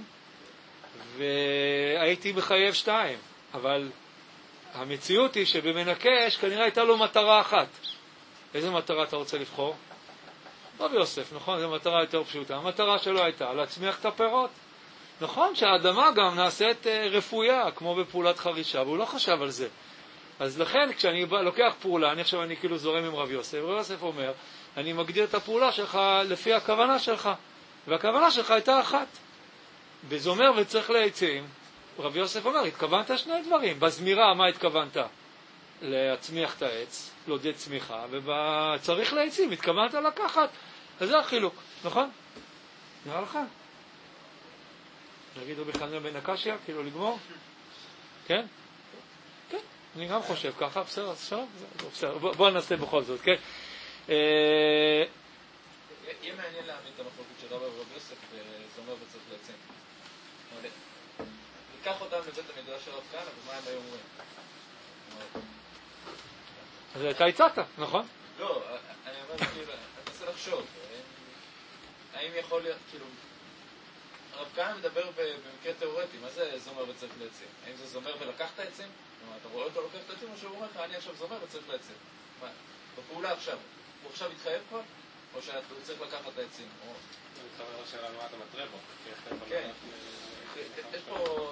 והייתי מחייב שתיים, אבל המציאות היא שבמנקש כנראה הייתה לו מטרה אחת. איזה מטרה אתה רוצה לבחור? רב יוסף, נכון? זו מטרה יותר פשוטה. המטרה שלו הייתה להצמיח את הפירות. נכון שהאדמה גם נעשית רפויה, כמו בפעולת חרישה, והוא לא חשב על זה. אז לכן, כשאני לוקח פעולה, אני כאילו זורם עם רב יוסף, רב יוסף אומר, אני מגדיר את הפעולה שלך לפי הכוונה שלך, והכוונה שלך הייתה אחת. בזומר וצריך לעצים, רבי יוסף אומר, התכוונת שני דברים. בזמירה, מה התכוונת? להצמיח את העץ, לעודד צמיחה, ובצריך לעצים, התכוונת לקחת. אז זה החילוק, נכון? נראה לך? נגיד רבי חנינא בן עקשיא, כאילו לגמור? כן? כן, אני גם חושב ככה, בסדר, בסדר. בואו נעשה בכל זאת, כן? יהיה מעניין להעמיד את המחלוקת של רבא ורבי יוסף בזומר וצריך לעצים. ניקח אותם לבית המדרש של רב כהנא, ומה הם היו אומרים? אז אתה הצעת, נכון? לא, אני אומר, כאילו, אני מנסה לחשוב, האם יכול להיות, כאילו, הרב כהנא מדבר במקרה תיאורטי, מה זה זומר וצריך לעצים? האם זה זומר ולקח את העצים? אתה רואה אותו לוקח את העצים, או שהוא אומר לך, אני עכשיו זומר וצריך לעצים? מה? בפעולה עכשיו, הוא עכשיו התחייב כבר? או שהוא צריך לקחת את העצים? אני מתחבר לשאלה מה אתה מטרה בו. כן, יש פה...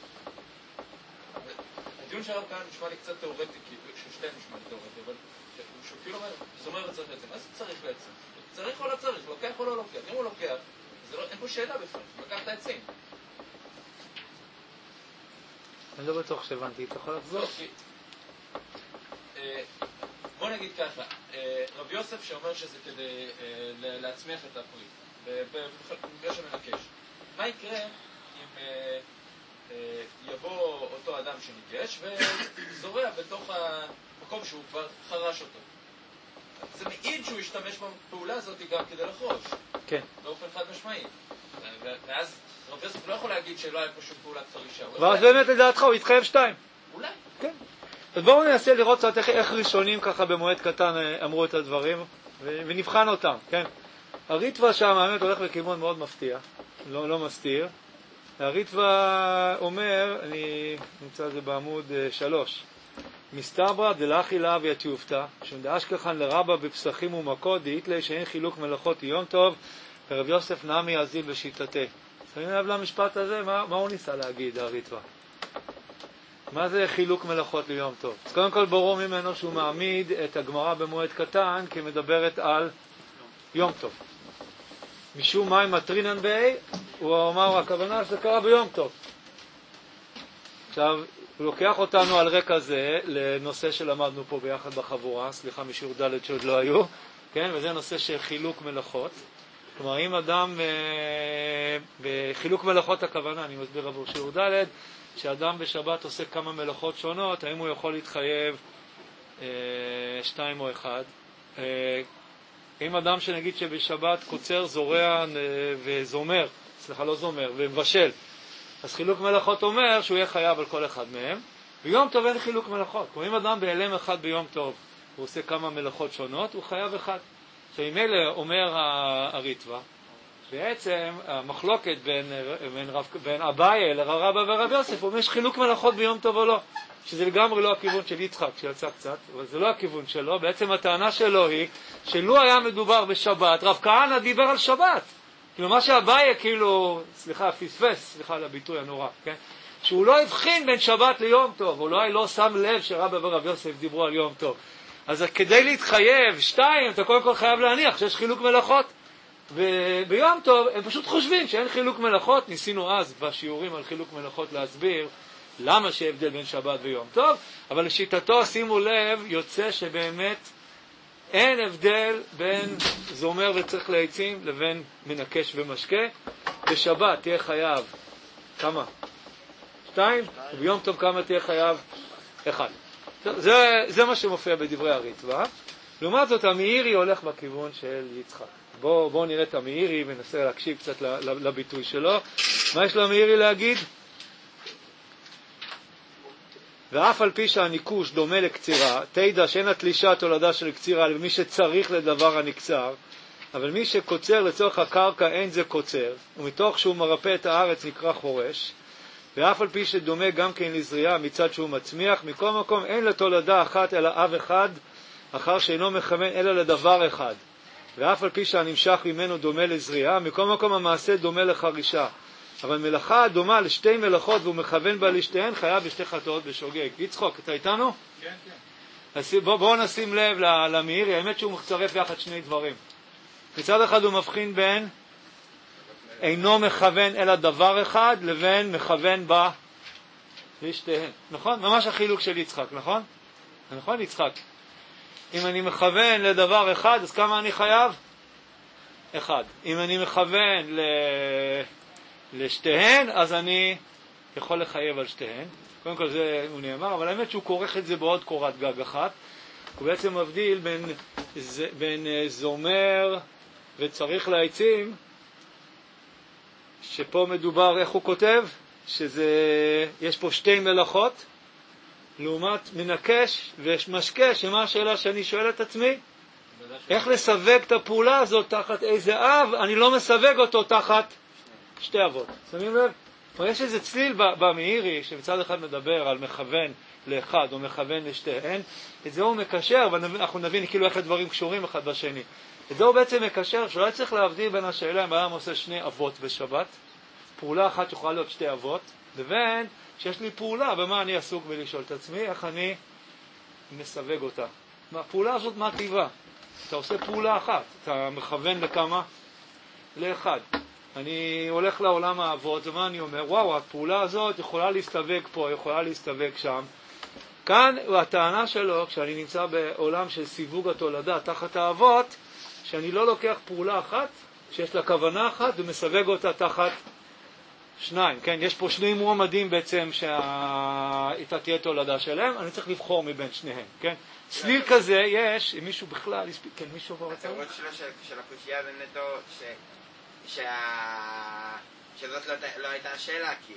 הדיון של הרב כהנא נשמע לי קצת תיאורטי, ששתיהם נשמע לי תיאורטי, אבל שהוא כאילו אומר, זומר וצריך לעצים. אז צריך לעצים. צריך או לא צריך? לוקח או לא לוקח? אם הוא לוקח, אין פה שאלה בפרק, הוא לקח את העצים. אני לא בטוח שהבנתי, אתה יכול לחזור? בוא נגיד ככה, רבי יוסף שאומר שזה כדי להצמיח את הפרי, במקרה שמנקש. מה יקרה אם יבוא אותו אדם שניקש וזורע בתוך המקום שהוא כבר חרש אותו? זה מעיד שהוא ישתמש בפעולה הזאת גם כדי לחרוש. כן. באופן חד משמעי. ואז רבי יוסף לא יכול להגיד שלא היה פה שום פעולת חרישה. ואז באמת לדעתך הוא יתחייב 2. אולי. כן. אז בואו ננסה לראות קצת איך ראשונים ככה במועד קטן אמרו את הדברים, ונבחן אותם, כן? הריטב"א שם האמת הולך בכיוון מאוד מפתיע, לא מסתיר. הריטב"א אומר, אני נמצא את זה בעמוד 3, מסתברא דלאכי לה ויתיובתא, שמדאשכחן לרבא בפסחים ומכות, דאיתלי שאין חילוק מלאכות יום טוב, ורב יוסף נמי אזיל בשיטתה. שמים לב למשפט הזה, מה הוא ניסה להגיד, הריטב"א? מה זה חילוק מלאכות ליום טוב? אז קודם כל ברור ממנו שהוא מעמיד את הגמרא במועד קטן כמדברת על יום טוב. משום מים מטרינן בי, הוא אמר, הכוונה שזה קרה ביום טוב. עכשיו, הוא לוקח אותנו על רקע זה לנושא שלמדנו פה ביחד בחבורה, סליחה משיעור ד' שעוד לא היו, כן? וזה נושא של חילוק מלאכות. כלומר, אם אדם בחילוק מלאכות הכוונה, אני מסביר עבור שיעור ד', שאדם בשבת עושה כמה מלאכות שונות, האם הוא יכול להתחייב 2 או 1? אם אדם שנגיד שבשבת קוצר, זורע וזומר, סליחה לא זומר, ומבשל, אז חילוק מלאכות אומר שהוא יהיה חייב על כל אחד מהם. ביום טוב אין חילוק מלאכות. כלומר, אם אדם בהלם אחד ביום טוב, הוא עושה כמה מלאכות שונות, הוא חייב 1. עכשיו, אם אלה אומר הריטב"א, בעצם המחלוקת בין אביי לרבא ורבי יוסף, הוא יש חילוק מלאכות ביום טוב או לא, שזה לגמרי לא הכיוון של יצחק שיצא קצת, אבל זה לא הכיוון שלו. בעצם הטענה שלו היא שלא היה מדובר בשבת, רב כהנא דיבר על שבת, כאילו מה שאביי כאילו, פספס, סליחה על הביטוי הנורא, כן? שהוא לא הבחין בין שבת ליום טוב, אולי לא שם לב שרבא ורבי יוסף דיברו על יום טוב. אז כדי להתחייב 2, אתה קודם כל חייב להניח שיש חילוק מלאכות. וביום טוב הם פשוט חושבים שאין חילוק מלאכות. ניסינו אז בשיעורים על חילוק מלאכות להסביר למה שהבדל בין שבת ויום טוב, אבל לשיטתו, שימו לב, יוצא שבאמת אין הבדל בין זומר וצריך לעצים לבין מנקש ומשקה. בשבת תהיה חייב כמה? 2, וביום טוב כמה תהיה חייב? 1. זה מה שמופיע בדברי הריטב"א. לעומת זאת המאירי הולך בכיוון של יצחק. בואו נראה את המאירי וננסה להקשיב קצת לביטוי שלו. מה יש לו המאירי להגיד? ואף על פי שהניקוש דומה לקצירה, תדע שאין התלישה תולדה של קצירה למי שצריך לדבר הנקצר, אבל מי שקוצר לצורך הקרקע אין זה קוצר, ומתוך שהוא מרפא את הארץ נקרא חורש. ואף על פי שדומה גם כן לזריעה מצד שהוא מצמיח, מכל מקום אין לתולדה אחת אלא אב אחד, אחר שאינו מכוון אלא לדבר אחד. ואף על פי שהנמשך ממנו דומה לזריעה, מכל מקום המעשה דומה לחרישה. אבל מלאכה דומה לשתי מלאכות והוא מכוון בה לשתיהן, חייב בשתי חטאות בשוגג. יצחוק, אתה איתנו? כן, כן. אז בואו נשים לב למאירי, האמת שהוא מצרף יחד שני דברים. מצד אחד הוא מבחין בין אינו מכוון אלא דבר אחד לבין מכוון לשתיהן. נכון? ממש החילוק של יצחק, נכון? נכון, יצחק? אם אני מכוון לדבר אחד, אז כמה אני חייב? אחד. אם אני מכוון לשתיהן, אז אני יכול לחייב על שתיהן. קודם כל זה הוא נאמר, אבל האמת שהוא כורך את זה בעוד קורת גג אחת. הוא בעצם מבדיל בין זומר וצריך לעצים, שפה מדובר, איך הוא כותב? יש פה שתי מלאכות, לעומת מנקש ומשקה, שמה השאלה שאני שואל את עצמי? איך לסווג את הפעולה הזאת תחת איזה אב? אני לא מסווג אותו תחת שתי אבות. שמים לב? יש איזה צליל במאירי, שמצד אחד מדבר על מכוון לאחד או מכוון לשתיהן, את זה הוא מקשר, ואנחנו נבין כאילו איך הדברים קשורים אחד בשני. את זה הוא בעצם מקשר, שלא צריך להבדיל בין השאלה אם האדם עושה שני אבות בשבת, פעולה אחת יכולה להיות שתי אבות, לבין שיש לי פעולה, במה אני עסוק בלשאול את עצמי, איך אני מסווג אותה. הפעולה הזאת מה טבעה? אתה עושה פעולה אחת, אתה מכוון לכמה? לאחד. אני הולך לעולם האבות, ומה אני אומר? וואו, הפעולה הזאת יכולה להסתווג פה, יכולה להסתווג שם. כאן הטענה שלו, כשאני נמצא בעולם של סיווג התולדה תחת האבות, שאני לא לוקח פעולה אחת, שיש לה כוונה אחת, ומסווג אותה תחת שניים. כן, יש פה שני מועמדים בעצם שהייתה תהיה תולדה שלהם, אני צריך לבחור מבין שניהם. כן? צליל כזה יש, אם מישהו בכלל, כן, מישהו כבר רוצה? התירוץ של הקושייה זה נטו שזאת לא הייתה השאלה, כאילו.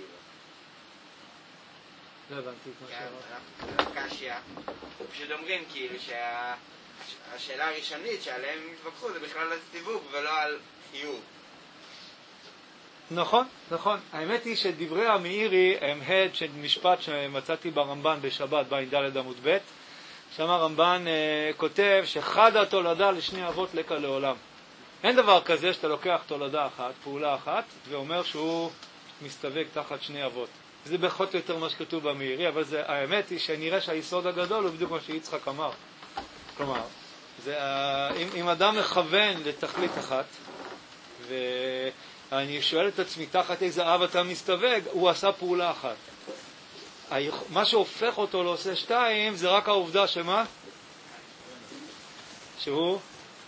לא הבנתי את מה שאמרת. קשיה. פשוט אומרים כאילו שהשאלה הראשונית שעליהם התווכחו זה בכלל על סיווג ולא על חיוב. נכון, נכון. האמת היא שדברי המאירי הם הד של משפט שמצאתי ברמב"ן בשבת בע"ד עמוד ב', שם הרמב"ן כותב שחד התולדה לשני אבות לקה לעולם. אין דבר כזה שאתה לוקח תולדה אחת, פעולה אחת, ואומר שהוא מסתווג תחת שני אבות. זה פחות או יותר מה שכתוב במאירי, אבל האמת היא שנראה שהיסוד הגדול הוא בדיוק מה שיצחק אמר. כלומר, אם אדם מכוון לתכלית אחת, ואני שואל את עצמי תחת איזה אב אתה מסתווג, הוא עשה פעולה אחת. מה שהופך אותו לעושה שתיים זה רק העובדה שמה? שהוא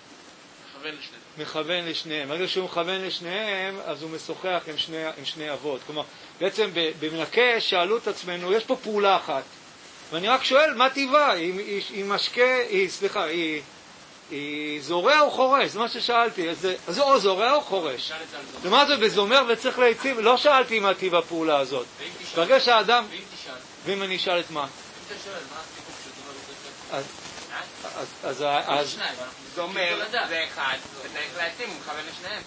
מכוון לשניהם. ברגע שהוא מכוון לשניהם, אז הוא משוחח עם שני אבות. כלומר, בעצם במנקש שאלו את עצמנו, יש פה פעולה אחת. ואני רק שואל, מה טבעה? היא משקה, היא זורע או חורש? זה מה ששאלתי. אז או זורע או חורש. ומה זה בזומר וצריך להציב? לא שאלתי מה טבע הפעולה הזאת. ברגע שהאדם... ואם אני אשאל את מה? אם אתה שואל, מה הסיפור של אז זומר זה אחד, וצריך להתאים, הוא מכוון לשניהם.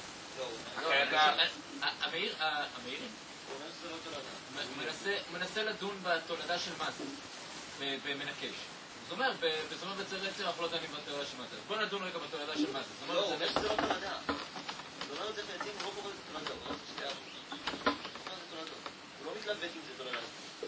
המאירי מנסה לדון בתולדה של מזה, במנקש. זאת אומרת, בזומר וצריך לעצים אנחנו לא דנים בתולדה של מזה. בוא נדון רגע בתולדה של מזה. לא, זה לא תולדה. זאת אומרת, זה לעצים הוא לא קורא את תולדה, הוא רק שתי אבות. הוא לא מתלבט אם זה תולדה.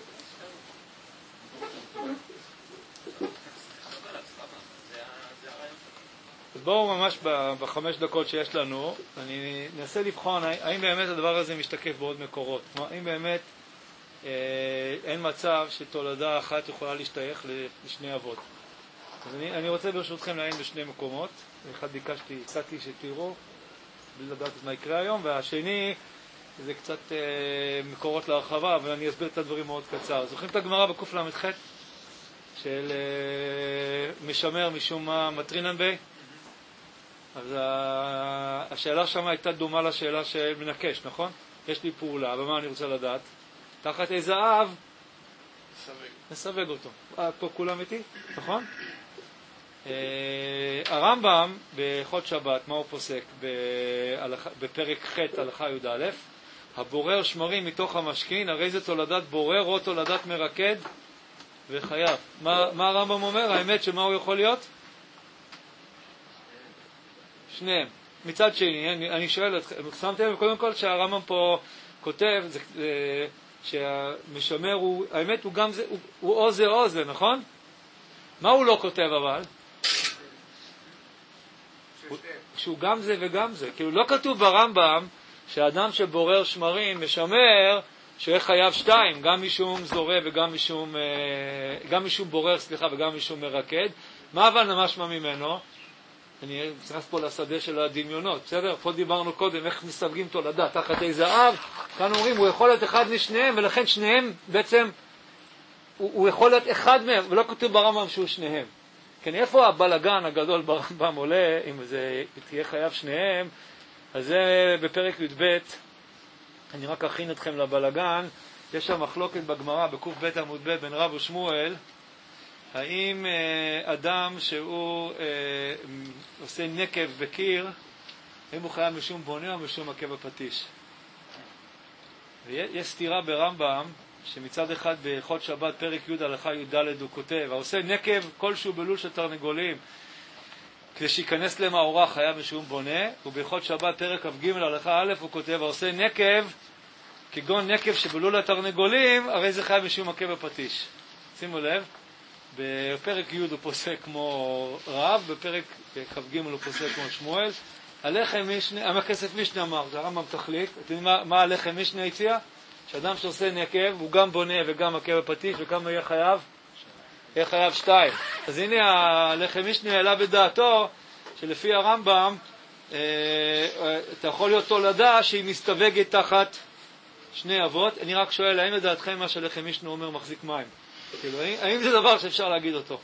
אז בואו ממש בחמש דקות שיש לנו, אני ננסה לבחון האם באמת הדבר הזה משתקף בעוד מקורות. האם באמת אין מצב שתולדה אחת יכולה להשתייך לשני אבות. אז אני רוצה ברשותכם לעיין בשני מקומות. אחד הצעתי שתראו, בלי לדעת מה יקרה היום, והשני זה קצת מקורות להרחבה, אבל אני אסביר את הדברים מאוד קצר. זוכרים את הגמרא בקוף למ"ח של משמר משום מה מטרינן בי? אז השאלה שם הייתה דומה לשאלה של מנקש, נכון? יש לי פעולה, ומה אני רוצה לדעת? תחת איזה אב? נסווג אותו. פה כולם איתי, נכון? הרמב"ם בחוד שבת, מה הוא פוסק? בפרק ח' הלכה י"א, הבורר שמרים מתוך המשכין, הרי זה תולדת בורר או תולדת מרקד וחייב. מה הרמב"ם אומר? האמת שמה הוא יכול להיות? שניהם. מצד שני, אני שואל אתכם, שמתם לב קודם כל שהרמב"ם פה כותב שהמשמר הוא, האמת הוא גם זה, הוא או זה או זה, נכון? מה הוא לא כותב אבל? שהוא גם זה וגם זה. כאילו לא כתוב ברמב"ם שהאדם שבורר שמרים משמר שיהיה חייב שתיים, גם משום זורה וגם משום, גם משום בורר, סליחה, וגם משום מרקד. מה אבל משמע ממנו? אני נכנס פה לשדה של הדמיונות, בסדר? פה דיברנו קודם איך מסווגים תולדה תחת איזה אב. כאן אומרים הוא יכול להיות אחד משניהם, ולכן שניהם בעצם הוא יכול להיות אחד מהם, ולא כתוב ברמב"ם שהוא שניהם. כן, איפה הבלגן הגדול ברמב"ם עולה, אם זה תהיה חייב שניהם? אז זה בפרק י"ב, אני רק אכין אתכם לבלגן. יש שם מחלוקת בגמרא בק"ב עמוד ב' בין רב ושמואל, האם אדם שהוא עושה נקב בקיר, האם הוא חייב משום בונה או משום מכה בפטיש? ויש סתירה ברמב"ם, שמצד אחד בהלכות שבת פרק י' הלכה י"ד הוא כותב, העושה נקב כלשהו בלול של תרנגולים, כדי שיכנס למאורה חייב משום בונה, ובהלכות שבת פרק כ"ג הלכה א' הוא כותב, העושה נקב, כגון נקב שבלול התרנגולים, הרי זה חייב משום מכה בפטיש. שימו לב, בפרק י' הוא פוסק כמו רב, בפרק כ"ג הוא פוסק כמו שמואל. הלחם משנה, המכסף משנה אמר, זה הרמב"ם תחליט. אתם יודעים מה הלחם משנה הציע? שאדם שעושה נקב, הוא גם בונה וגם מכה בפטיש, וכמה יהיה חייב? יהיה חייב שתיים. אז הנה הלחם משנה העלה בדעתו, שלפי הרמב"ם, אתה יכול להיות תולדה שהיא מסתווגת תחת שני אבות. אני רק שואל, האם לדעתכם מה שהלחם משנה אומר מחזיק מים? כאילו, האם זה דבר שאפשר להגיד אותו?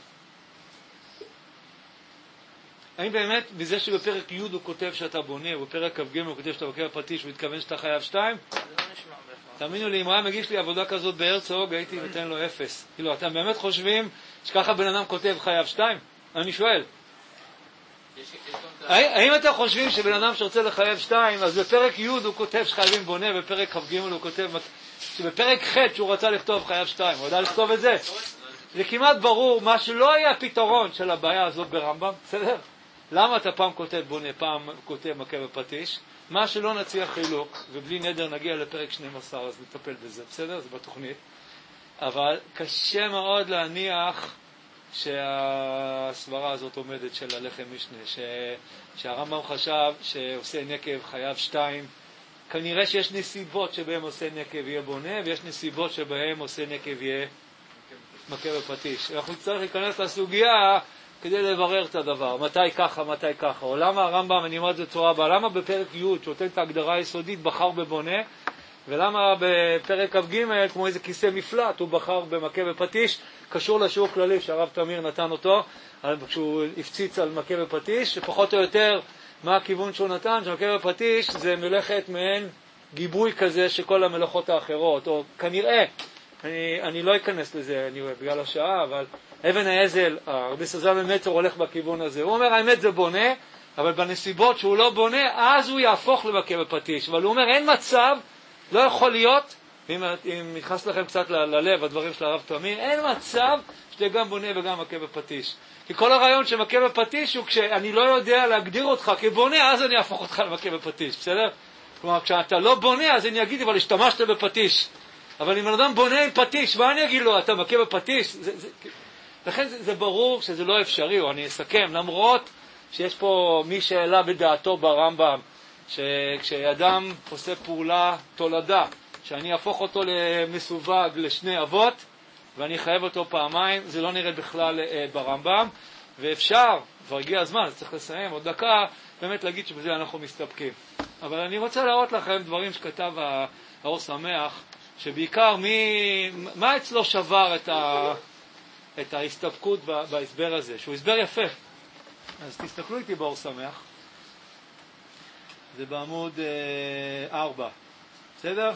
האם באמת, בזה שבפרק י' הוא כותב שאתה בונה, ובפרק כ"ג הוא כותב שאתה מכה בפטיש, הוא מתכוון שאתה חייב שתיים? תאמינו לי, אם היה מגיש לי עבודה כזאת בהרצוג, הייתי נותן לו 0. כאילו, אתם באמת חושבים שככה בן אדם כותב חייב שתיים? אני שואל. האם אתם חושבים שבן אדם שרוצה לחייב שתיים, אז בפרק י' הוא כותב שחייבים בונה, בפרק כ"ג הוא כותב, שבפרק ח' שהוא רצה לכתוב חייב שתיים, הוא יודע לכתוב את זה? זה כמעט ברור, מה שלא היה פתרון של הבעיה הזאת ברמב"ם, בסדר? למה אתה פעם כותב בונה, פעם כותב מכה בפטיש? מה שלא נציע חילוק, ובלי נדר נגיע לפרק 12, אז נטפל בזה, בסדר? זה בתוכנית. אבל קשה מאוד להניח שהסברה הזאת עומדת של הלחם משנה, שהרמב"ם חשב שעושה נקב חייב שתיים. כנראה שיש נסיבות שבהם עושה נקב יהיה בונה, ויש נסיבות שבהם עושה נקב יהיה מכה בפטיש. אנחנו צריך להיכנס לסוגיה כדי לברר את הדבר, מתי ככה, מתי ככה. או למה הרמב"ם, אני אומר את זה בצורה הבאה, למה בפרק י' שנותן את ההגדרה היסודית בחר בבונה, ולמה בפרק כ"ג, כמו איזה כיסא מפלט, הוא בחר במכה בפטיש, קשור לשיעור כללי שהרב תמיר נתן אותו, כשהוא הפציץ על מכה בפטיש, שפחות או יותר מה הכיוון שהוא נתן, שמכה בפטיש זה מלאכת מעין גיבוי כזה שכל המלאכות האחרות, או כנראה, אני לא אכנס לזה בגלל השעה, אבל אבן האזל, הרבי סזל במצר הולך בכיוון הזה. הוא אומר, האמת זה בונה, אבל בנסיבות שהוא לא בונה, אז הוא יהפוך למכה בפטיש. אבל הוא אומר, אין מצב, לא יכול להיות, אם נכנס לכם קצת ללב, הדברים של הרב תמיר, אין מצב שתהיה גם בונה וגם מכה בפטיש. כי כל הרעיון שמכה בפטיש הוא כשאני לא יודע להגדיר אותך כבונה, אז אני אהפוך אותך למכה בפטיש, בסדר? כלומר, כשאתה לא בונה, אז אני אגיד, אבל השתמשת בפטיש. אבל אם אדם בונה עם פטיש, מה אני אגיד לו? אתה מכה בפטיש? לכן זה ברור שזה לא אפשרי, או אני אסכם, למרות שיש פה מי שאלה בדעתו ברמב"ם, שכשאדם עושה פעולה תולדה, שאני אהפוך אותו למסווג לשני אבות, ואני אחייב אותו פעמיים, זה לא נראה בכלל ברמב"ם, ואפשר, כבר הגיע הזמן, אז צריך לסיים עוד דקה, באמת להגיד שבזה אנחנו מסתפקים. אבל אני רוצה להראות לכם דברים שכתב האור שמח, שבעיקר מה אצלו שבר את ההסתפקות בהסבר הזה, שהוא הסבר יפה. אז תסתכלו איתי באור שמח. זה בעמוד 4. בסדר?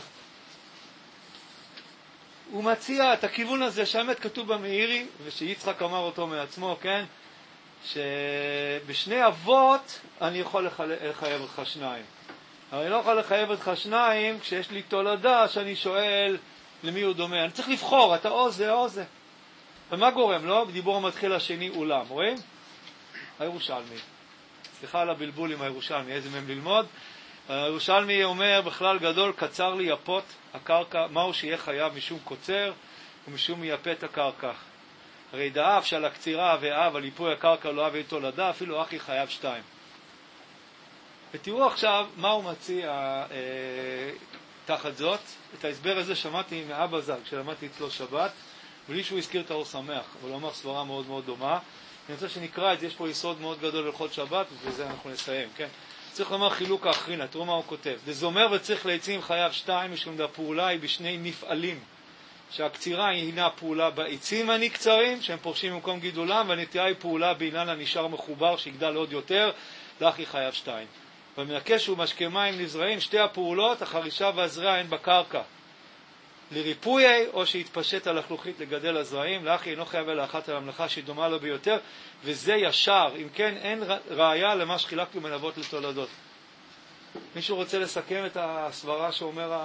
הוא מציע את הכיוון הזה שהאמת כתוב במאירי, ושיצחק אמר אותו מעצמו, כן? שבשני אבות אני יכול לחייב אותך שניים. אבל אני לא יכול לחייב אותך שניים כשיש לי תולדה שאני שואל למי הוא דומה. אני צריך לבחור, אתה או זה או זה. ומה גורם לו? בדיבור המתחיל השני אולם, רואים? הירושלמי. סליחה על הבלבול עם הירושלמי, איזה מהם ללמוד? הירושלמי אומר בכלל גדול, קצר לי יפות הקרקע, מהו שיהיה חייב משום קוצר ומשום יפה את הקרקע. הרי דאף שעל הקצירה ואהב על איפוי הקרקע לא אהב איתו לדע, אפילו אחי חייב 2. ותראו עכשיו מה הוא מציע תחת זאת. את ההסבר הזה שמעתי מאבא ז"ל כשלמדתי אצלו שבת, בלי שהוא הזכיר את האור שמח, אבל הוא אמר סברה מאוד מאוד דומה. אני רוצה שנקרא את זה, יש פה יסוד מאוד גדול להלכות שבת, ובזה אנחנו נסיים, כן? צריך לומר חילוק האחרינה, תראו מה הוא כותב. דזומר וצריך לעצים חייב 2, משום הפעולה היא בשני מפעלים. שהקצירה הינה פעולה בעצים הנקצרים, שהם פורשים במקום גידולם, והנטייה היא פעולה בעניין הנשאר מחובר, שיגדל עוד יותר, לאחי חייב 2. במנקש ומשקה מים נזרעים, שתי הפעולות, החרישה והזרע הן בקרקע. לריפוי או שהתפשט על החלוכית לגדל הזרעים, לאחי אינו חייב אלא אחת על המלאכה שהיא דומה לו ביותר, וזה ישר, אם כן אין ראיה למה שחילקנו בין אבות לתולדות. מישהו רוצה לסכם את הסברה שאומר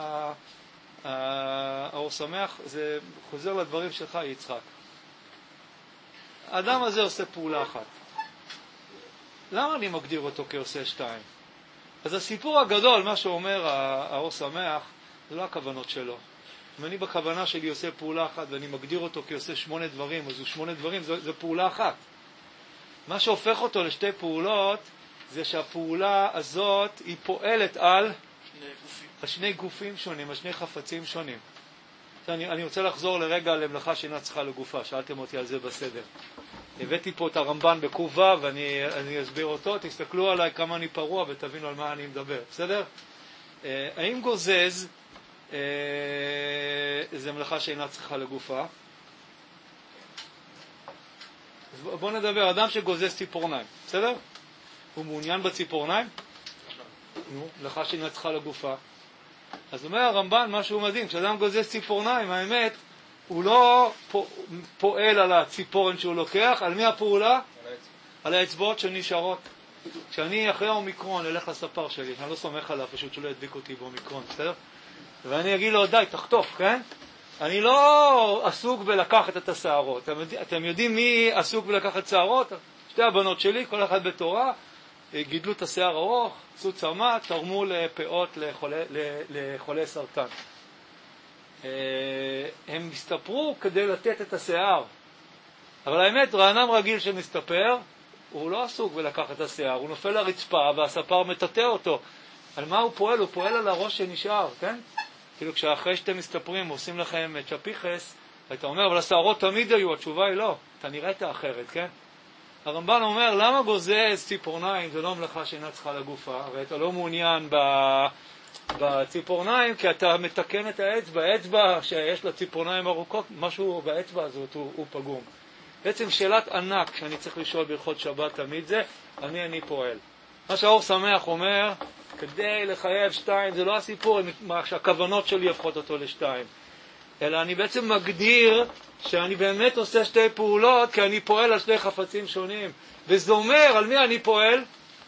האור שמח? זה חוזר לדברים שלך יצחק. האדם הזה עושה פעולה אחת. למה אני מגדיר אותו כעושה 2? אז הסיפור הגדול, מה שאומר האור שמח, זה לא הכוונות שלו. אם אני בכוונה שלי עושה פעולה אחת ואני מגדיר אותו כעושה 8 דברים, אז הוא 8 דברים, זו פעולה אחת. מה שהופך אותו לשתי פעולות, זה שהפעולה הזאת היא פועלת על שני גופים שונים, על שני חפצים שונים. אני רוצה לחזור לרגע למלאכה שאינה צריכה לגופה, שאלתם אותי על זה בסדר. הבאתי פה את הרמב"ן בקובה ואני אסביר אותו, תסתכלו עליי כמה אני פרוע ותבינו על מה אני מדבר, בסדר? האם גוזז זה מלאכה שאינה צריכה לגופה? בואו נדבר, אדם שגוזז ציפורניים, בסדר? הוא מעוניין בציפורניים? נו, מלאכה שאינה צריכה לגופה. אז אומר הרמב"ן משהו מדהים, כשאדם גוזז ציפורניים, האמת, הוא לא פועל על הציפורן שהוא לוקח, על מי הפעולה? על האצבעות שנשארות. כשאני אחרי האומיקרון אלך לספר שלי, אני לא סומך עליו, פשוט שלא ידביק אותי באומיקרון, בסדר? ואני אגיד לו, די, תחטוף, כן? אני לא עסוק בלקחת את השערות. אתם יודעים מי עסוק בלקחת שערות? שתי הבנות שלי, כל אחד בתורה, גידלו את השיער ארוך, עשו צמא, תרמו לפאות לחולי סרטן. הם מסתפרו כדי לתת את השיער. אבל האמת, רענן רגיל שמסתפר, הוא לא עסוק בלקחת את השיער, הוא נופל לרצפה והספר מטטה אותו. על מה הוא פועל? הוא פועל על הראש שנשאר, כן? כאילו כשאחרי שאתם מסתפרים עושים לכם צ'פיחס, ואתה אומר, אבל השערות תמיד היו, התשובה היא לא, אתה נראית אחרת, כן? הרמב"ן אומר, למה גוזז ציפורניים? זה לא מלאכה שאינה צריכה לגופה, הרי אתה לא מעוניין בציפורניים, כי אתה מתקן את האצבע, האצבע שיש לה ציפורניים ארוכות, משהו באצבע הזאת הוא פגום. בעצם שאלת ענק שאני צריך לשאול בהלכות שבת תמיד זה, אני פועל. מה שהאור שמח אומר, כדי לחייב 2, זה לא הסיפור שהכוונות שלי הפכות אותו ל2, אלא אני בעצם מגדיר שאני באמת עושה שתי פעולות, כי אני פועל על שני חפצים שונים. וזה אומר, על מי אני פועל?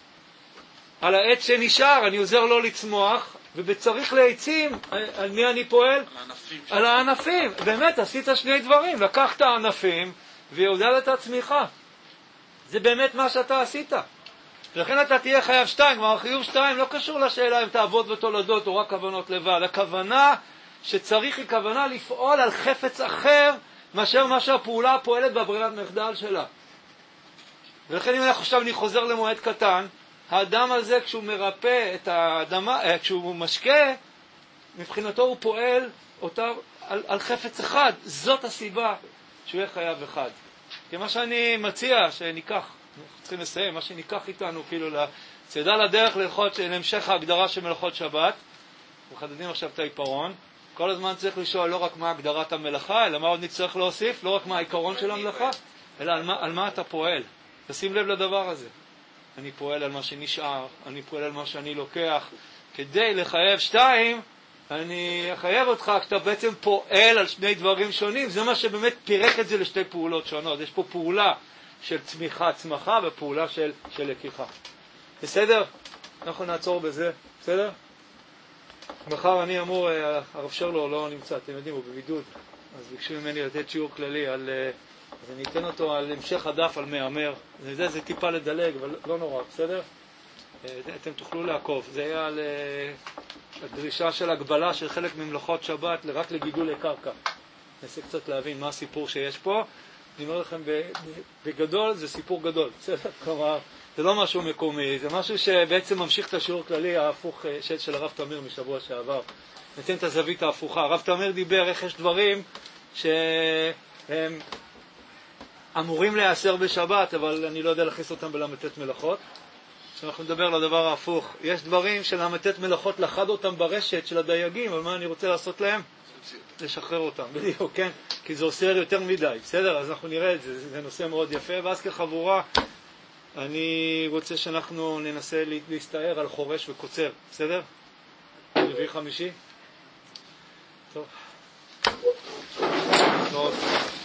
על העץ שנשאר, אני עוזר לו לצמוח, ובצריך לעצים, על מי אני פועל? על הענפים. באמת, עשית שני דברים, לקחת הענפים, ויעודד את הצמיחה. זה באמת מה שאתה עשית. ולכן אתה תהיה חייב 2, כלומר חיוב 2 לא קשור לשאלה אם תעבוד ותולדות או רק כוונות לבד. הכוונה שצריך היא כוונה לפעול על חפץ אחר מאשר מה שהפעולה פועלת בברירת מחדל שלה. ולכן אם עכשיו אני חוזר למועד קטן, האדם הזה כשהוא מרפא את האדמה, כשהוא משקה, מבחינתו הוא פועל אותה על חפץ אחד. זאת הסיבה שהוא יהיה חייב 1. כי מה שאני מציע שניקח, צריכים לסיים, מה שניקח איתנו כאילו לצדה לדרך להמשך ההגדרה של מלאכות שבת, מחדדים עכשיו את העיפרון, כל הזמן צריך לשאול לא רק מה הגדרת המלאכה, אלא מה עוד נצטרך להוסיף, לא רק מה העיקרון של המלאכה, אלא על מה אתה פועל. תשים לב לדבר הזה. אני פועל על מה שנשאר, אני פועל על מה שאני לוקח. כדי לחייב 2, אני אחייב אותך כשאתה בעצם פועל על שני דברים שונים. זה מה שבאמת פירק את זה לשתי פעולות שונות. יש פה פעולה של צמחה ופעולה של לקיחה. בסדר? אנחנו נעצור בזה. בסדר? מחר אני אמור, הרב שרלו לא נמצא, אתם יודעים, הוא בבידוד. אז ביקשו ממני לתת שיעור כללי אז אני אתן אותו על המשך הדף, על מאמר. זה טיפה לדלג, אבל לא נורא, בסדר? אתם תוכלו לעקוב. זה היה על הדרישה של הגבלה של חלק ממלאכות שבת רק לגידול לקרקע. ננסה קצת להבין מה הסיפור שיש פה. אני אומר לכם, בגדול זה סיפור גדול, בסדר? כלומר, זה לא משהו מקומי, זה משהו שבעצם ממשיך את השיעור הכללי ההפוך של הרב תמיר משבוע שעבר. נתן את הזווית ההפוכה. הרב תמיר דיבר איך יש דברים שהם אמורים להיאסר בשבת, אבל אני לא יודע להכניס אותם בלמתת מלאכות. כשאנחנו נדבר על הדבר ההפוך, יש דברים של למתת מלאכות לחד אותם ברשת של הדייגים, אבל מה אני רוצה לעשות להם? לשחרר אותם, בדיוק, כן? כי זה אוסר יותר מדי, בסדר? אז אנחנו נראה את זה, זה נושא מאוד יפה, ואז כחבורה אני רוצה שאנחנו ננסה להסתער על חורש וקוצר, בסדר? רביעי חמישי? טוב. טוב.